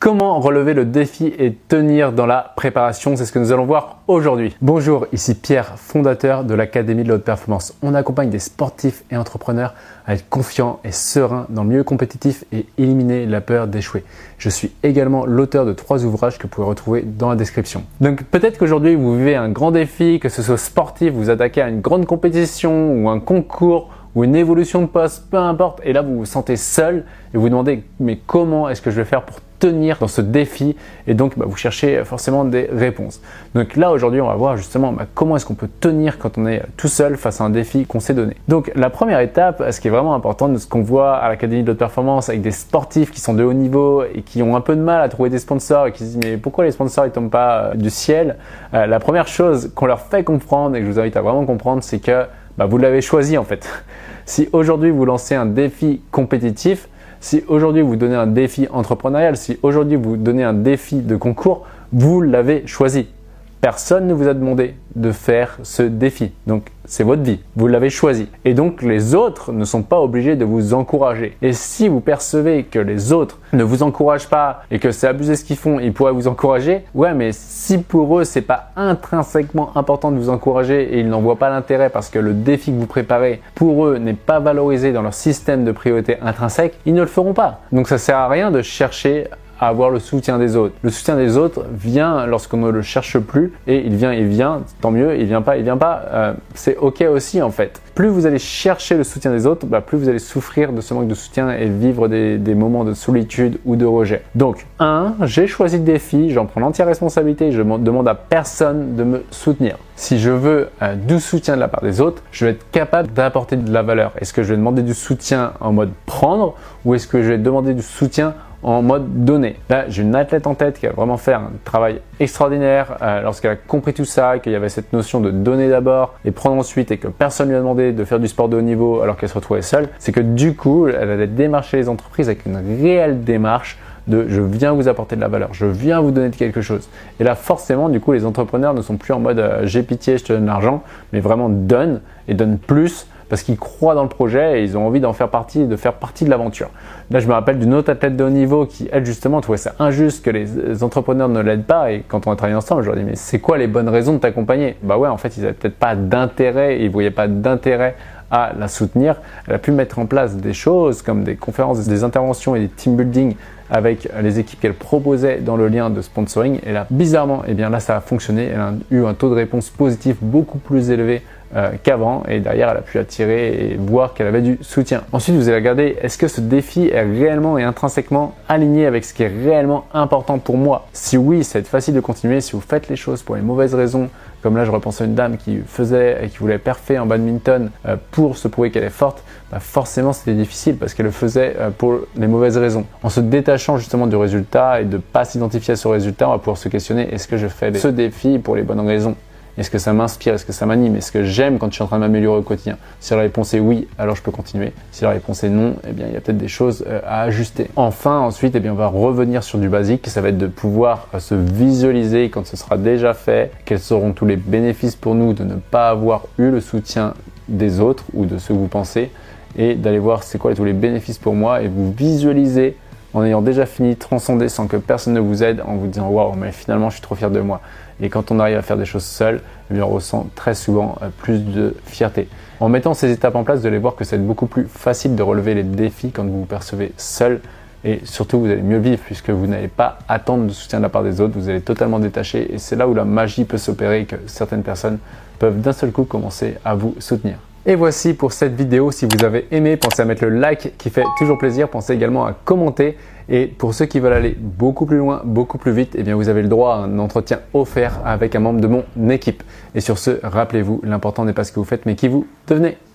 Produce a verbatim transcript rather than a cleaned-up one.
Comment relever le défi et tenir dans la préparation? C'est ce que nous allons voir aujourd'hui. Bonjour, ici Pierre, fondateur de l'Académie de la Haute Performance. On accompagne des sportifs et entrepreneurs à être confiants et sereins dans le milieu compétitif et éliminer la peur d'échouer. Je suis également l'auteur de trois ouvrages que vous pouvez retrouver dans la description. Donc peut-être qu'aujourd'hui vous vivez un grand défi, que ce soit sportif, vous attaquez à une grande compétition ou un concours ou une évolution de poste, peu importe, et là vous vous sentez seul et vous vous demandez mais comment est-ce que je vais faire pour tenir dans ce défi, et donc bah, vous cherchez forcément des réponses. Donc là aujourd'hui on va voir justement bah, comment est-ce qu'on peut tenir quand on est tout seul face à un défi qu'on s'est donné. Donc la première étape, ce qui est vraiment important, de ce qu'on voit à l'Académie de Haute Performance avec des sportifs qui sont de haut niveau et qui ont un peu de mal à trouver des sponsors et qui se disent mais pourquoi les sponsors ils tombent pas euh, du ciel, euh, la première chose qu'on leur fait comprendre et que je vous invite à vraiment comprendre, c'est que bah, vous l'avez choisi en fait. Si aujourd'hui vous lancez un défi compétitif, si aujourd'hui vous donnez un défi entrepreneurial, si aujourd'hui vous donnez un défi de concours, vous l'avez choisi. Personne ne vous a demandé de faire ce défi. Donc, c'est votre vie. Vous l'avez choisi. Et donc, les autres ne sont pas obligés de vous encourager. Et si vous percevez que les autres ne vous encouragent pas et que c'est abusé ce qu'ils font, ils pourraient vous encourager. Ouais, mais si pour eux, c'est pas intrinsèquement important de vous encourager et ils n'en voient pas l'intérêt parce que le défi que vous préparez pour eux n'est pas valorisé dans leur système de priorité intrinsèque, ils ne le feront pas. Donc, ça sert à rien de chercher à avoir le soutien des autres. Le soutien des autres vient lorsqu'on ne le cherche plus, et il vient, il vient, tant mieux, il vient pas, il vient pas, euh, c'est ok aussi en fait. Plus vous allez chercher le soutien des autres, bah, plus vous allez souffrir de ce manque de soutien et vivre des, des moments de solitude ou de rejet. Donc, un, j'ai choisi le défi, j'en prends l'entière responsabilité, je ne demande à personne de me soutenir. Si je veux euh, du soutien de la part des autres, je vais être capable d'apporter de la valeur. Est-ce que je vais demander du soutien en mode prendre, ou est-ce que je vais demander du soutien en mode donner? Là, j'ai une athlète en tête qui a vraiment fait un travail extraordinaire euh, lorsqu'elle a compris tout ça, qu'il y avait cette notion de donner d'abord et prendre ensuite, et que personne lui a demandé de faire du sport de haut niveau alors qu'elle se retrouvait seule. C'est que du coup, elle allait démarcher les entreprises avec une réelle démarche de je viens vous apporter de la valeur, je viens vous donner quelque chose. Et là, forcément, du coup, les entrepreneurs ne sont plus en mode euh, j'ai pitié, je te donne l'argent, mais vraiment donne et donne plus, parce qu'ils croient dans le projet et ils ont envie d'en faire partie, de faire partie de l'aventure. Là, je me rappelle d'une autre athlète de haut niveau qui, elle, justement, trouvait ça injuste que les entrepreneurs ne l'aident pas. Et quand on a travaillé ensemble, je leur ai dit, mais c'est quoi les bonnes raisons de t'accompagner? Bah ouais, en fait, ils n'avaient peut-être pas d'intérêt, ils ne voyaient pas d'intérêt à la soutenir. Elle a pu mettre en place des choses comme des conférences, des interventions et des team building avec les équipes qu'elle proposait dans le lien de sponsoring. Et là, bizarrement, eh bien là, ça a fonctionné. Elle a eu un taux de réponse positif beaucoup plus élevé euh, qu'avant. Et derrière, elle a pu attirer et voir qu'elle avait du soutien. Ensuite, vous allez regarder, est-ce que ce défi est réellement et intrinsèquement aligné avec ce qui est réellement important pour moi? Si oui, ça va être facile de continuer. Si vous faites les choses pour les mauvaises raisons, comme là, je repense à une dame qui faisait et qui voulait perfer en badminton euh, pour se prouver qu'elle est forte, bah forcément c'était difficile parce qu'elle le faisait euh, pour les mauvaises raisons. En se détachant justement du résultat et de ne pas s'identifier à ce résultat, on va pouvoir se questionner, est-ce que je fais ce défi pour les bonnes raisons? Est-ce que ça m'inspire? Est-ce que ça m'anime? Est-ce que j'aime quand je suis en train de m'améliorer au quotidien? Si la réponse est oui, alors je peux continuer. Si la réponse est non, eh bien, il y a peut-être des choses à ajuster. Enfin, ensuite, eh bien, on va revenir sur du basique. Ça va être de pouvoir se visualiser quand ce sera déjà fait. Quels seront tous les bénéfices pour nous de ne pas avoir eu le soutien des autres ou de ceux que vous pensez, et d'aller voir c'est quoi tous les bénéfices pour moi, et vous visualiser en ayant déjà fini, transcender sans que personne ne vous aide, en vous disant waouh, mais finalement je suis trop fier de moi. Et quand on arrive à faire des choses seul, eh bien, on ressent très souvent plus de fierté. En mettant ces étapes en place, vous allez voir que c'est beaucoup plus facile de relever les défis quand vous vous percevez seul, et surtout vous allez mieux vivre puisque vous n'allez pas attendre de soutien de la part des autres, vous allez totalement détacher, et c'est là où la magie peut s'opérer et que certaines personnes peuvent d'un seul coup commencer à vous soutenir. Et voici pour cette vidéo. Si vous avez aimé, pensez à mettre le like qui fait toujours plaisir. Pensez également à commenter. Et pour ceux qui veulent aller beaucoup plus loin, beaucoup plus vite, eh bien vous avez le droit à un entretien offert avec un membre de mon équipe. Et sur ce, rappelez-vous, l'important n'est pas ce que vous faites, mais qui vous devenez.